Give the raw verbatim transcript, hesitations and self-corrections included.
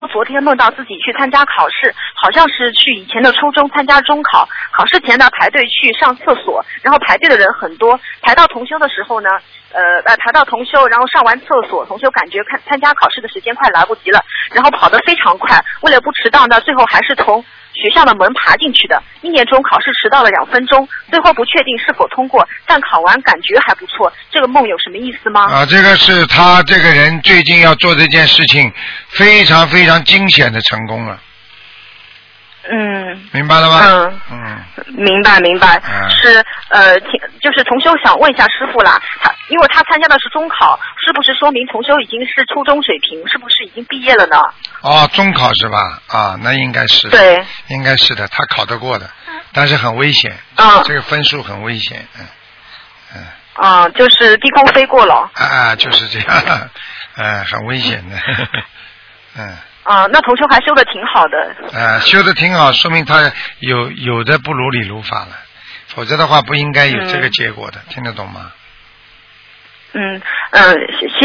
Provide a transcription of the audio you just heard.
昨天梦到自己去参加考试，好像是去以前的初中参加中考，考试前呢排队去上厕所，然后排队的人很多，排到同修的时候呢，呃呃排到同修，然后上完厕所，同修感觉看参加考试的时间快来不及了，然后跑得非常快，为了不迟到呢，最后还是从学校的门爬进去的。一年中考试迟到了两分钟，最后不确定是否通过，但考完感觉还不错。这个梦有什么意思吗？ 啊，这个是他这个人最近要做这件事情，非常非常惊险的成功了。 嗯， 明白了吗？ 嗯嗯， 明白明白， 嗯、 是呃，就是同修想问一下师傅啦，他因为他参加的是中考，是不是说明同修已经是初中水平，是不是已经毕业了呢？哦， 中考是吧？啊，那应该是的， 对， 应该是的，他考得过的，但是很危险， 啊， 这个分数很危险，嗯嗯。 啊，就是低空飞过了。 啊，就是这样，嗯，很危险的，呵呵嗯。 啊，那同修还修得挺好的。 呃，修得挺好，说明他有有的不如理如法了，否则的话不应该有这个结果的，嗯、听得懂吗？ 嗯嗯，谢谢。